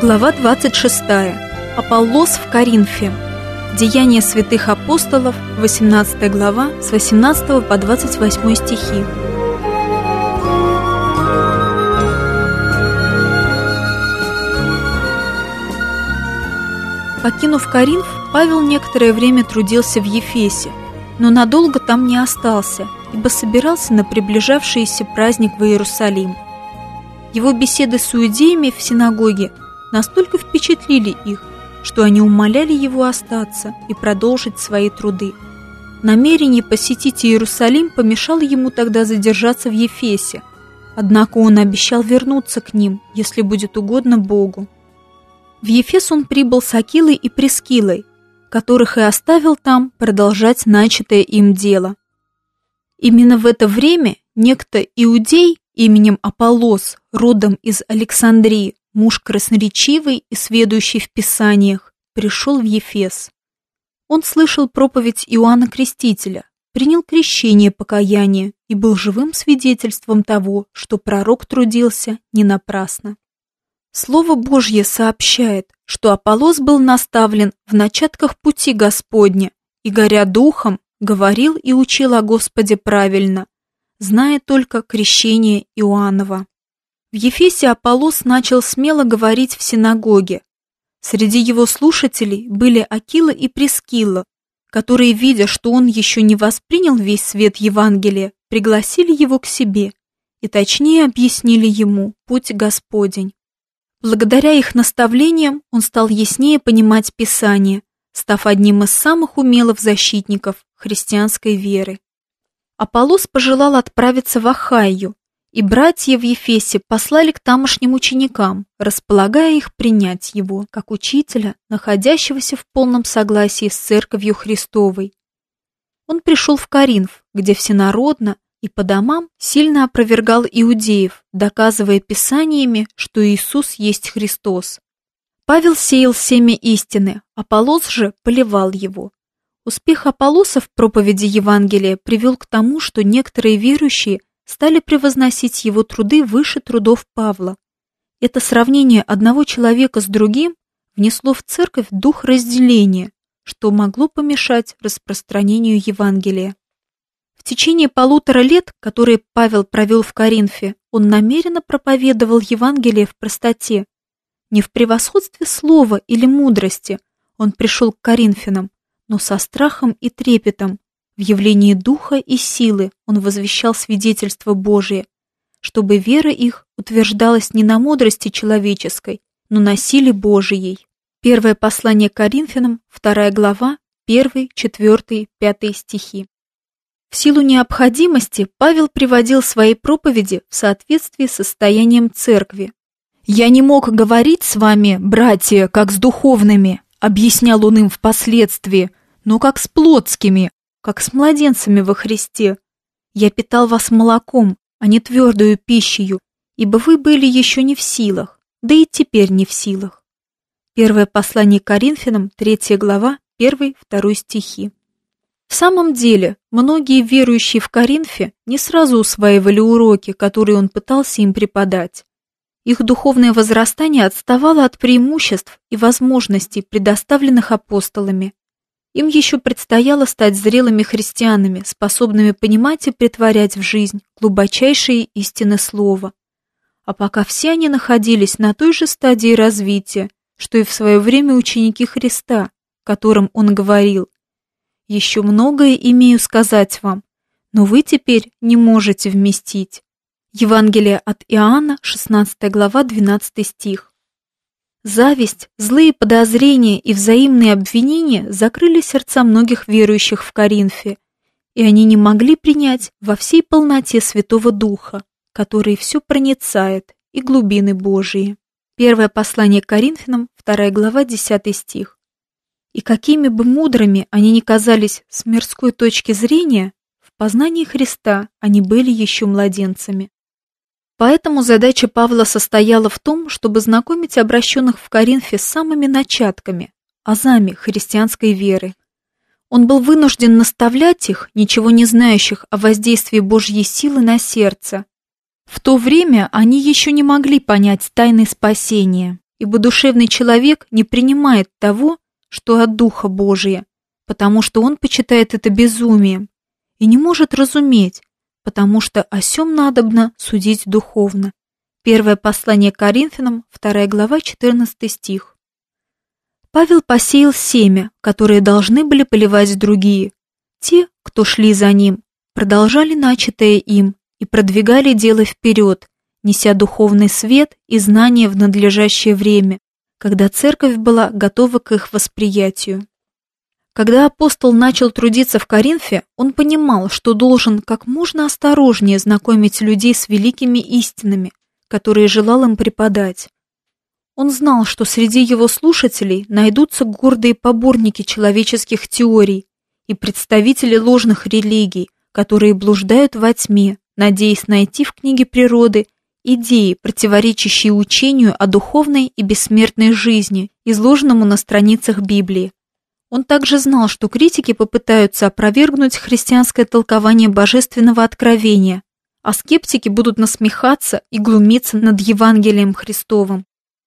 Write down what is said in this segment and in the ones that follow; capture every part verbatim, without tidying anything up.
Глава двадцать шестая. Аполлос в Коринфе. Деяния святых апостолов, восемнадцатая глава, с восемнадцатого по двадцать восьмой стихи. Покинув Коринф, Павел некоторое время трудился в Ефесе, но надолго там не остался, ибо собирался на приближавшийся праздник в Иерусалим. Его беседы с иудеями в синагоге настолько впечатлили их, что они умоляли его остаться и продолжить свои труды. Намерение посетить Иерусалим помешало ему тогда задержаться в Ефесе, однако он обещал вернуться к ним, если будет угодно Богу. В Ефес он прибыл с Акилой и Прискилой, которых и оставил там продолжать начатое им дело. Именно в это время некто иудей именем Аполлос, родом из Александрии, муж красноречивый и сведущий в Писаниях, пришел в Ефес. Он слышал проповедь Иоанна Крестителя, принял крещение покаяния и был живым свидетельством того, что пророк трудился не напрасно. Слово Божье сообщает, что Аполлос был наставлен в начатках пути Господня и, горя духом, говорил и учил о Господе правильно, зная только крещение Иоаннова. В Ефесе Аполлос начал смело говорить в синагоге. Среди его слушателей были Акила и Прискила, которые, видя, что он еще не воспринял весь свет Евангелия, пригласили его к себе и точнее объяснили ему путь Господень. Благодаря их наставлениям он стал яснее понимать Писание, став одним из самых умелых защитников христианской веры. Аполлос пожелал отправиться в Ахайю, и братья в Ефесе послали к тамошним ученикам, располагая их принять его, как учителя, находящегося в полном согласии с Церковью Христовой. Он пришел в Коринф, где всенародно и по домам сильно опровергал иудеев, доказывая Писаниями, что Иисус есть Христос. Павел сеял семя истины, Аполлос же поливал его. Успех Аполлоса в проповеди Евангелия привел к тому, что некоторые верующие стали превозносить его труды выше трудов Павла. Это сравнение одного человека с другим внесло в церковь дух разделения, что могло помешать распространению Евангелия. В течение полутора лет, которые Павел провел в Коринфе, он намеренно проповедовал Евангелие в простоте. Не в превосходстве слова или мудрости он пришел к коринфянам, но со страхом и трепетом, в явлении духа и силы он возвещал свидетельство Божие, чтобы вера их утверждалась не на мудрости человеческой, но на силе Божией. Первое послание к Коринфянам, вторая глава, первый, четвертый, пятый стихи. В силу необходимости Павел приводил свои проповеди в соответствии с состоянием церкви. «Я не мог говорить с вами, братья, как с духовными», объяснял он им впоследствии, но как с плотскими, как с младенцами во Христе. «Я питал вас молоком, а не твердую пищею, ибо вы были еще не в силах, да и теперь не в силах». Первое послание к Коринфянам, третья глава, первый, второй стихи. В самом деле, многие верующие в Коринфе не сразу усваивали уроки, которые он пытался им преподать. Их духовное возрастание отставало от преимуществ и возможностей, предоставленных апостолами. Им еще предстояло стать зрелыми христианами, способными понимать и претворять в жизнь глубочайшие истины слова. А пока все они находились на той же стадии развития, что и в свое время ученики Христа, которым он говорил: «Еще многое имею сказать вам, но вы теперь не можете вместить». Евангелие от Иоанна, шестнадцатая глава, двенадцатый стих. Зависть, злые подозрения и взаимные обвинения закрыли сердца многих верующих в Коринфе, и они не могли принять во всей полноте Святого Духа, который все проницает, и глубины Божии. Первое послание к Коринфянам, вторая глава, десятый стих. И какими бы мудрыми они ни казались с мирской точки зрения, в познании Христа они были еще младенцами. Поэтому задача Павла состояла в том, чтобы знакомить обращенных в Коринфе с самыми начатками, азами христианской веры. Он был вынужден наставлять их, ничего не знающих о воздействии Божьей силы на сердце. В то время они еще не могли понять тайны спасения, ибо душевный человек не принимает того, что от Духа Божия, потому что он почитает это безумием, и не может разуметь, потому что о сем надобно судить духовно. Первое послание к Коринфянам, вторая глава, четырнадцатый стих. Павел посеял семя, которое должны были поливать другие. Те, кто шли за ним, продолжали начатое им и продвигали дело вперед, неся духовный свет и знания в надлежащее время, когда церковь была готова к их восприятию. Когда апостол начал трудиться в Коринфе, он понимал, что должен как можно осторожнее знакомить людей с великими истинами, которые желал им преподать. Он знал, что среди его слушателей найдутся гордые поборники человеческих теорий и представители ложных религий, которые блуждают во тьме, надеясь найти в книге природы идеи, противоречащие учению о духовной и бессмертной жизни, изложенному на страницах Библии. Он также знал, что критики попытаются опровергнуть христианское толкование божественного откровения, а скептики будут насмехаться и глумиться над Евангелием Христовым.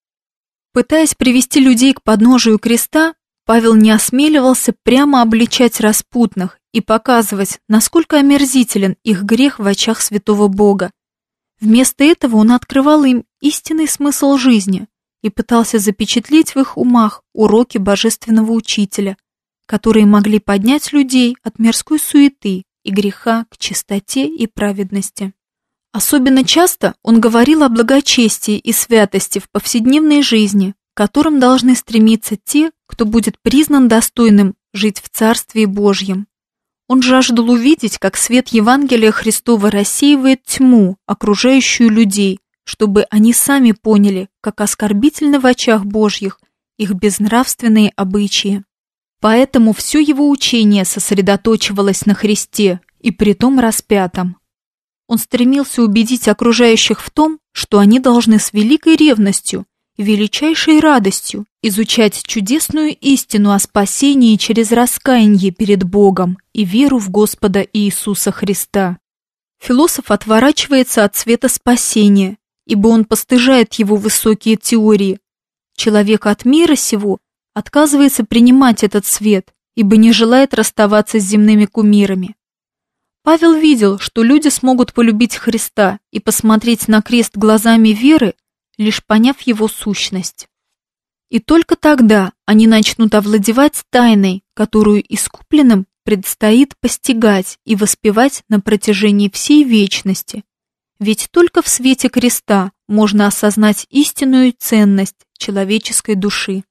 Пытаясь привести людей к подножию креста, Павел не осмеливался прямо обличать распутных и показывать, насколько омерзителен их грех в очах святого Бога. Вместо этого он открывал им истинный смысл жизни и пытался запечатлеть в их умах уроки божественного учителя, которые могли поднять людей от мирской суеты и греха к чистоте и праведности. Особенно часто он говорил о благочестии и святости в повседневной жизни, к которым должны стремиться те, кто будет признан достойным жить в Царстве Божьем. Он жаждал увидеть, как свет Евангелия Христова рассеивает тьму, окружающую людей, чтобы они сами поняли, как оскорбительны в очах Божьих их безнравственные обычаи. Поэтому все его учение сосредоточивалось на Христе, и притом распятом. Он стремился убедить окружающих в том, что они должны с великой ревностью и величайшей радостью изучать чудесную истину о спасении через раскаяние перед Богом и веру в Господа Иисуса Христа. Философ отворачивается от света спасения, ибо он постыжает его высокие теории. Человек от мира сего отказывается принимать этот свет, ибо не желает расставаться с земными кумирами. Павел видел, что люди смогут полюбить Христа и посмотреть на крест глазами веры, лишь поняв его сущность. И только тогда они начнут овладевать тайной, которую искупленным предстоит постигать и воспевать на протяжении всей вечности. Ведь только в свете креста можно осознать истинную ценность человеческой души.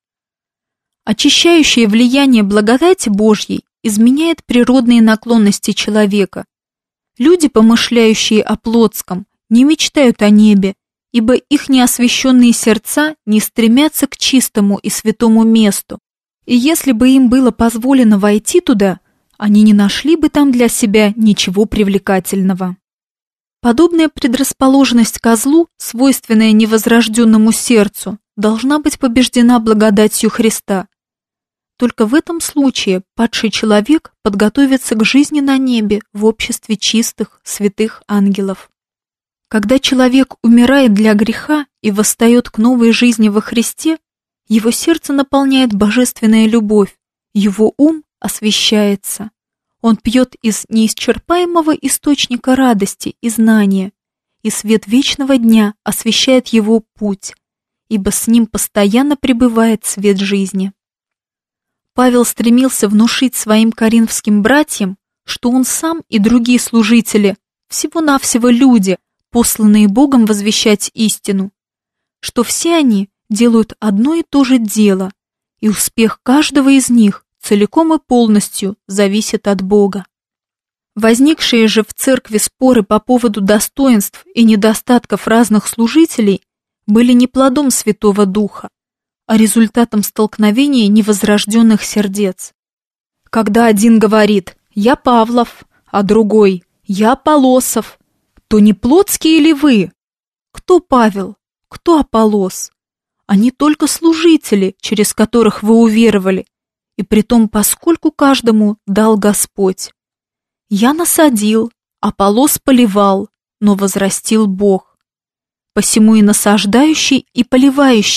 Очищающее влияние благодати Божьей изменяет природные наклонности человека. Люди, помышляющие о плотском, не мечтают о небе, ибо их неосвященные сердца не стремятся к чистому и святому месту, и если бы им было позволено войти туда, они не нашли бы там для себя ничего привлекательного. Подобная предрасположенность ко злу, свойственная невозрожденному сердцу, должна быть побеждена благодатью Христа. Только в этом случае падший человек подготовится к жизни на небе в обществе чистых, святых ангелов. Когда человек умирает для греха и восстает к новой жизни во Христе, его сердце наполняет божественная любовь, его ум освящается. Он пьет из неисчерпаемого источника радости и знания, и свет вечного дня освещает его путь, ибо с ним постоянно пребывает свет жизни. Павел стремился внушить своим коринфским братьям, что он сам и другие служители всего-навсего люди, посланные Богом возвещать истину, что все они делают одно и то же дело, и успех каждого из них целиком и полностью зависит от Бога. Возникшие же в церкви споры по поводу достоинств и недостатков разных служителей были не плодом Святого Духа, а результатом столкновения невозрожденных сердец. Когда один говорит «Я Павлов», а другой «Я Аполлосов», то не плотские ли вы? Кто Павел? Кто Аполлос? Они только служители, через которых вы уверовали, и притом поскольку каждому дал Господь. Я насадил, Аполлос поливал, но возрастил Бог. Посему и насаждающий, и поливающий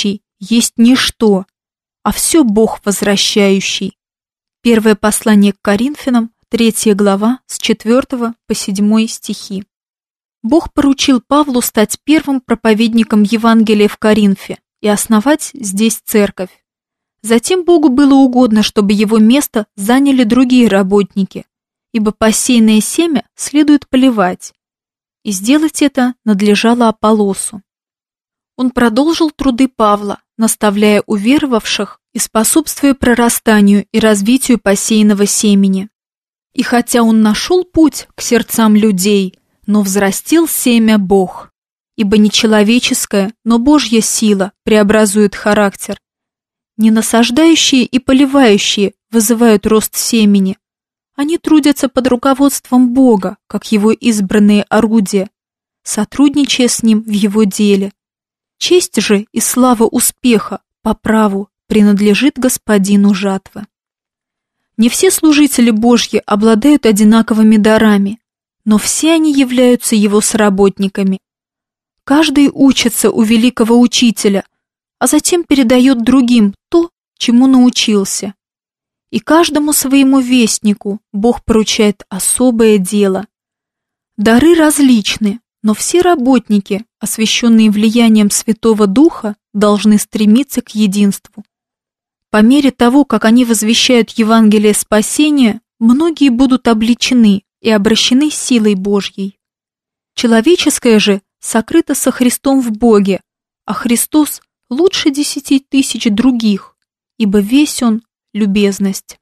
есть ничто, а все Бог возвращающий. Первое послание к Коринфянам, третья глава, с четвёртого по седьмой стихи. Бог поручил Павлу стать первым проповедником Евангелия в Коринфе и основать здесь церковь. Затем Богу было угодно, чтобы его место заняли другие работники, ибо посеянное семя следует поливать, и сделать это надлежало Аполлосу. Он продолжил труды Павла, наставляя уверовавших и способствуя прорастанию и развитию посеянного семени. И хотя он нашел путь к сердцам людей, но взрастил семя Бог, ибо не человеческая, но Божья сила преобразует характер. Не насаждающие и поливающие вызывают рост семени. Они трудятся под руководством Бога, как его избранные орудия, сотрудничая с ним в его деле. Честь же и слава успеха по праву принадлежит Господину жатвы. Не все служители Божьи обладают одинаковыми дарами, но все они являются его соработниками. Каждый учится у великого учителя, а затем передает другим то, чему научился. И каждому своему вестнику Бог поручает особое дело. Дары различны, но все работники, освященные влиянием Святого Духа, должны стремиться к единству. По мере того, как они возвещают Евангелие спасения, многие будут обличены и обращены силой Божьей. Человеческое же сокрыто со Христом в Боге, а Христос лучше десяти тысяч других, ибо весь Он — любезность.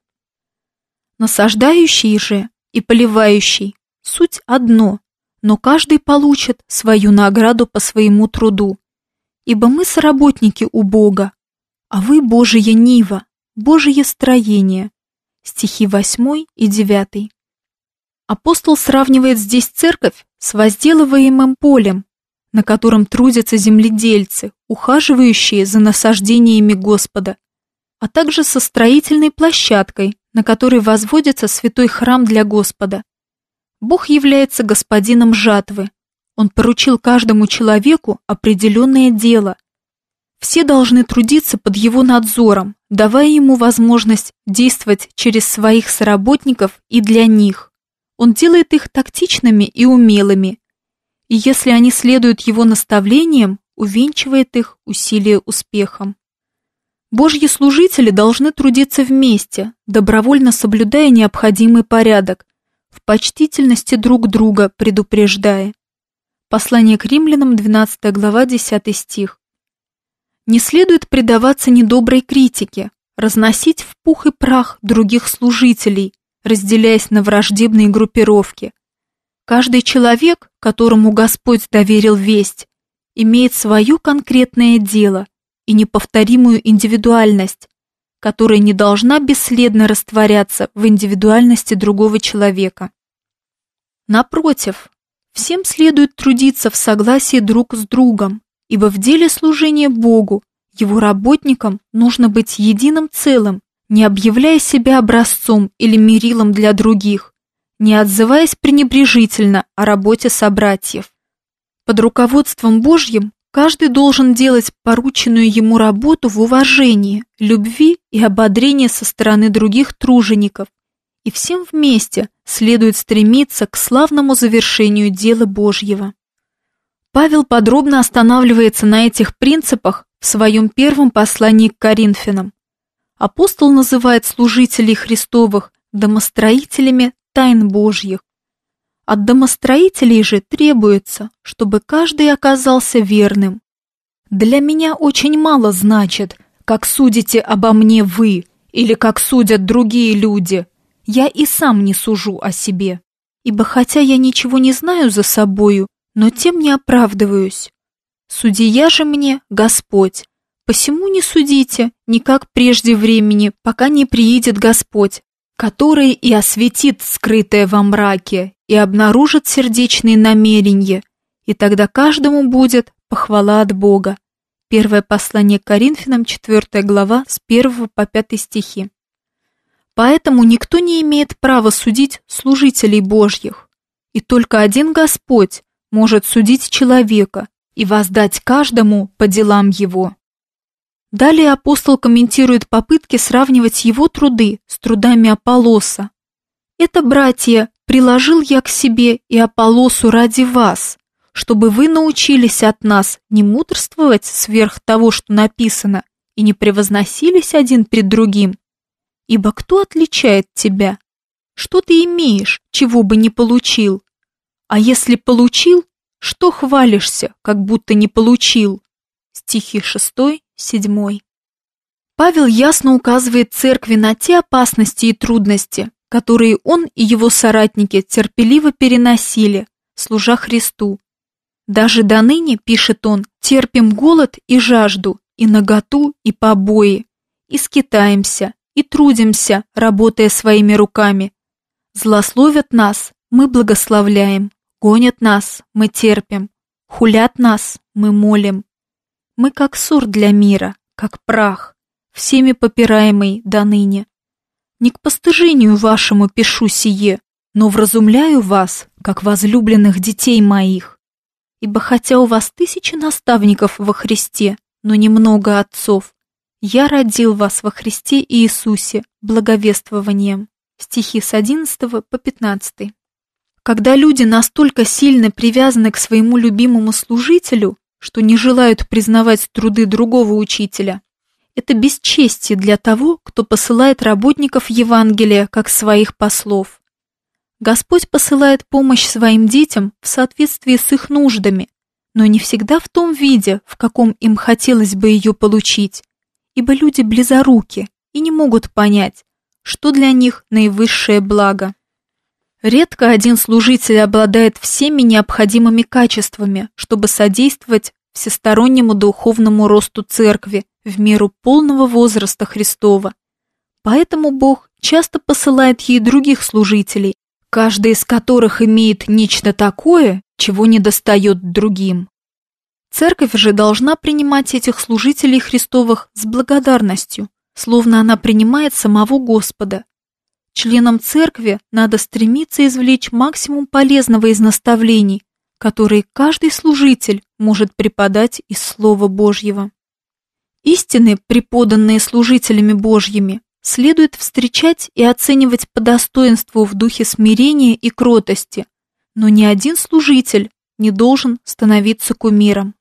Насаждающий же и поливающий — суть одно, но каждый получит свою награду по своему труду, ибо мы соработники у Бога, а вы Божия нива, Божие строение. Стихи восьмой и девятый. Апостол сравнивает здесь церковь с возделываемым полем, на котором трудятся земледельцы, ухаживающие за насаждениями Господа, а также со строительной площадкой, на которой возводится святой храм для Господа. Бог является господином жатвы. Он поручил каждому человеку определенное дело. Все должны трудиться под его надзором, давая ему возможность действовать через своих соработников и для них. Он делает их тактичными и умелыми, и если они следуют его наставлениям, увенчивает их усилия успехом. Божьи служители должны трудиться вместе, добровольно соблюдая необходимый порядок, в почтительности друг друга предупреждая. Послание к римлянам, двенадцатая глава, десятый стих. Не следует предаваться недоброй критике, разносить в пух и прах других служителей, разделяясь на враждебные группировки. Каждый человек, которому Господь доверил весть, имеет свое конкретное дело и неповторимую индивидуальность, которая не должна бесследно растворяться в индивидуальности другого человека. Напротив, всем следует трудиться в согласии друг с другом, ибо в деле служения Богу, его работникам, нужно быть единым целым, не объявляя себя образцом или мерилом для других, не отзываясь пренебрежительно о работе собратьев. Под руководством Божьим каждый должен делать порученную ему работу в уважении, любви и ободрении со стороны других тружеников, и всем вместе следует стремиться к славному завершению дела Божьего. Павел подробно останавливается на этих принципах в своем первом послании к Коринфянам. Апостол называет служителей Христовых домостроителями тайн Божьих. От домостроителей же требуется, чтобы каждый оказался верным. Для меня очень мало значит, как судите обо мне вы или как судят другие люди. Я и сам не сужу о себе, ибо хотя я ничего не знаю за собою, но тем не оправдываюсь. Судья же мне Господь, посему не судите, никак прежде времени, пока не приидет Господь, который и осветит скрытое во мраке, и обнаружит сердечные намерения, и тогда каждому будет похвала от Бога. Первое послание к Коринфянам, четвёртая глава, с первого по пятый стихи. Поэтому никто не имеет права судить служителей Божьих, и только один Господь может судить человека и воздать каждому по делам его. Далее апостол комментирует попытки сравнивать его труды с трудами Аполлоса. «Это, братья, приложил я к себе и Аполлосу ради вас, чтобы вы научились от нас не мудрствовать сверх того, что написано, и не превозносились один пред другим. Ибо кто отличает тебя? Что ты имеешь, чего бы не получил? А если получил, что хвалишься, как будто не получил?» Стихи шестой, седьмой. Павел ясно указывает церкви на те опасности и трудности, которые он и его соратники терпеливо переносили, служа Христу. «Даже доныне, — пишет он, — терпим голод и жажду, и наготу, и побои, и скитаемся, и трудимся, работая своими руками. Злословят нас, мы благословляем, гонят нас, мы терпим, хулят нас, мы молим. Мы как ссор для мира, как прах, всеми попираемый доныне. Не к постыжению вашему пишу сие, но вразумляю вас, как возлюбленных детей моих. Ибо хотя у вас тысячи наставников во Христе, но немного отцов, я родил вас во Христе Иисусе благовествованием». Стихи с одиннадцатого по пятнадцатый. Когда люди настолько сильно привязаны к своему любимому служителю, что не желают признавать труды другого учителя, это бесчестие для того, кто посылает работников Евангелия как своих послов. Господь посылает помощь своим детям в соответствии с их нуждами, но не всегда в том виде, в каком им хотелось бы ее получить, ибо люди близоруки и не могут понять, что для них наивысшее благо. Редко один служитель обладает всеми необходимыми качествами, чтобы содействовать всестороннему духовному росту церкви в меру полного возраста Христова. Поэтому Бог часто посылает ей других служителей, каждый из которых имеет нечто такое, чего недостает другим. Церковь же должна принимать этих служителей Христовых с благодарностью, словно она принимает самого Господа. Членам церкви надо стремиться извлечь максимум полезного из наставлений, которые каждый служитель может преподать из Слова Божьего. Истины, преподанные служителями Божьими, следует встречать и оценивать по достоинству в духе смирения и кротости, но ни один служитель не должен становиться кумиром.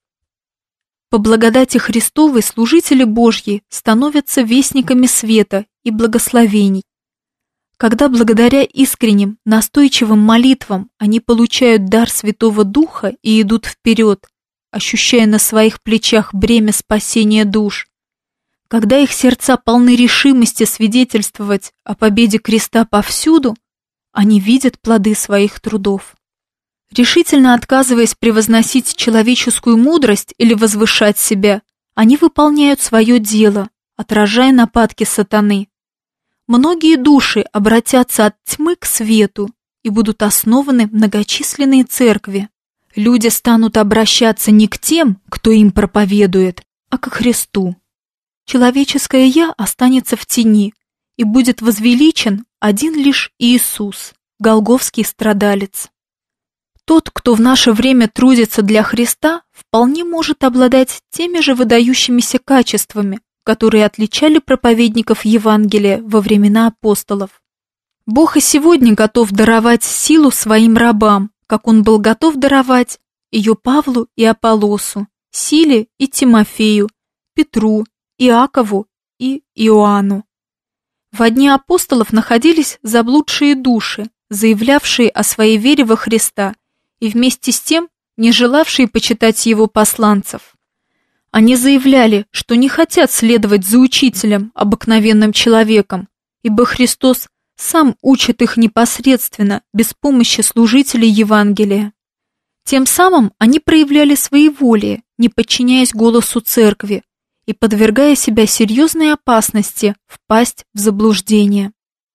По благодати Христовой служители Божьи становятся вестниками света и благословений. Когда благодаря искренним, настойчивым молитвам они получают дар Святого Духа и идут вперед, ощущая на своих плечах бремя спасения душ, когда их сердца полны решимости свидетельствовать о победе креста повсюду, они видят плоды своих трудов. Решительно отказываясь превозносить человеческую мудрость или возвышать себя, они выполняют свое дело, отражая нападки сатаны. Многие души обратятся от тьмы к свету и будут основаны многочисленные церкви. Люди станут обращаться не к тем, кто им проповедует, а к Христу. Человеческое «я» останется в тени, и будет возвеличен один лишь Иисус, голгофский страдалец. Тот, кто в наше время трудится для Христа, вполне может обладать теми же выдающимися качествами, которые отличали проповедников Евангелия во времена апостолов. Бог и сегодня готов даровать силу своим рабам, как Он был готов даровать ее Павлу и Аполлосу, Силе и Тимофею, Петру, Иакову и Иоанну. Во дни апостолов находились заблудшие души, заявлявшие о своей вере во Христа и вместе с тем не желавшие почитать Его посланцев. Они заявляли, что не хотят следовать за учителем, обыкновенным человеком, ибо Христос сам учит их непосредственно, без помощи служителей Евангелия. Тем самым они проявляли своеволие, не подчиняясь голосу церкви и подвергая себя серьезной опасности впасть в заблуждение.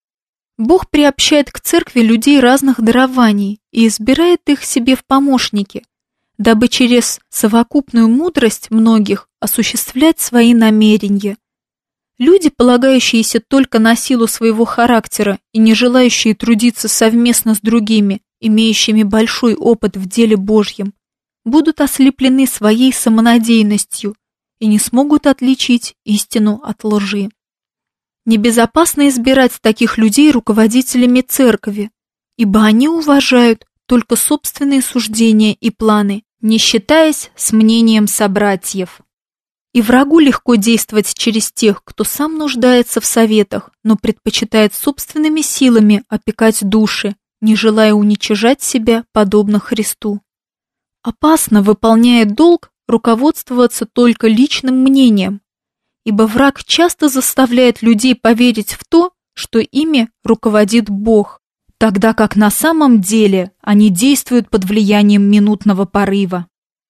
Бог приобщает к церкви людей разных дарований и избирает их себе в помощники, дабы через совокупную мудрость многих осуществлять свои намерения. Люди, полагающиеся только на силу своего характера и не желающие трудиться совместно с другими, имеющими большой опыт в деле Божьем, будут ослеплены своей самонадеянностью и не смогут отличить истину от лжи. Небезопасно избирать таких людей руководителями церкви, ибо они уважают только собственные суждения и планы, не считаясь с мнением собратьев. И врагу легко действовать через тех, кто сам нуждается в советах, но предпочитает собственными силами опекать души, не желая уничижать себя подобно Христу. Опасно, выполняя долг, руководствоваться только личным мнением, ибо враг часто заставляет людей поверить в то, что ими руководит Бог, тогда как на самом деле они действуют под влиянием минутного порыва.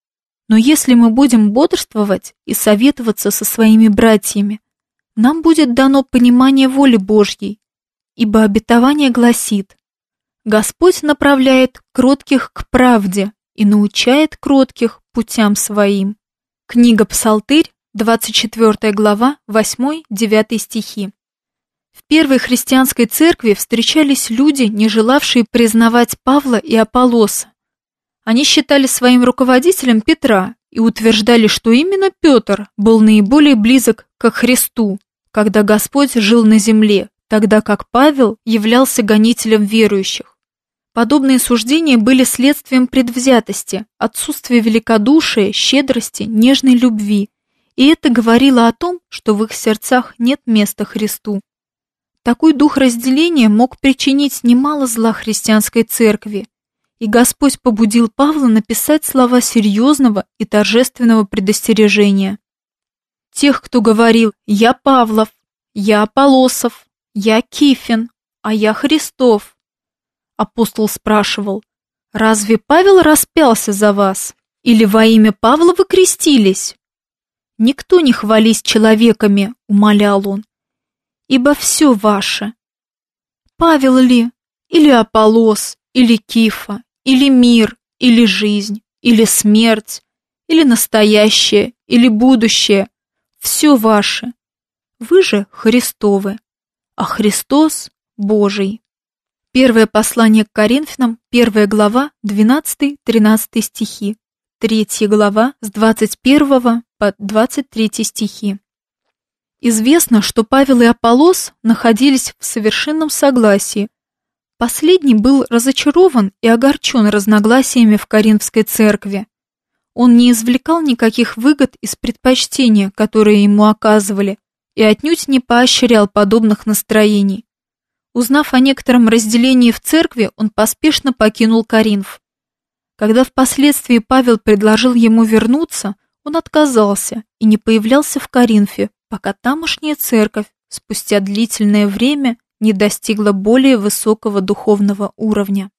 Но если мы будем бодрствовать и советоваться со своими братьями, нам будет дано понимание воли Божьей, ибо обетование гласит: «Господь направляет кротких к правде и научает кротких путям своим». Книга Псалтырь, двадцать четвёртая глава, восьмой-девятый стихи. В первой христианской церкви встречались люди, не желавшие признавать Павла и Аполлоса. Они считали своим руководителем Петра и утверждали, что именно Петр был наиболее близок к Христу, когда Господь жил на земле, тогда как Павел являлся гонителем верующих. Подобные суждения были следствием предвзятости, отсутствия великодушия, щедрости, нежной любви, и это говорило о том, что в их сердцах нет места Христу. Такой дух разделения мог причинить немало зла христианской церкви, и Господь побудил Павла написать слова серьезного и торжественного предостережения. Тех, кто говорил «Я Павлов», «Я Аполлосов», «Я Кифин», а «Я Христов». Апостол спрашивал: «Разве Павел распялся за вас? Или во имя Павла вы крестились?» «Никто не хвались человеками», — умолял он, «ибо все ваше». Павел ли, или Аполлос, или Кифа, или мир, или жизнь, или смерть, или настоящее, или будущее, все ваше. Вы же Христовы, а Христос Божий. Первое послание к Коринфянам, первая глава, двенадцатый-тринадцатый стихи, третья глава с двадцать первого по двадцать третий стихи. Известно, что Павел и Аполлос находились в совершенном согласии. Последний был разочарован и огорчен разногласиями в Коринфской церкви. Он не извлекал никаких выгод из предпочтения, которые ему оказывали, и отнюдь не поощрял подобных настроений. Узнав о некотором разделении в церкви, он поспешно покинул Коринф. Когда впоследствии Павел предложил ему вернуться, он отказался и не появлялся в Коринфе, пока тамошняя церковь спустя длительное время не достигла более высокого духовного уровня.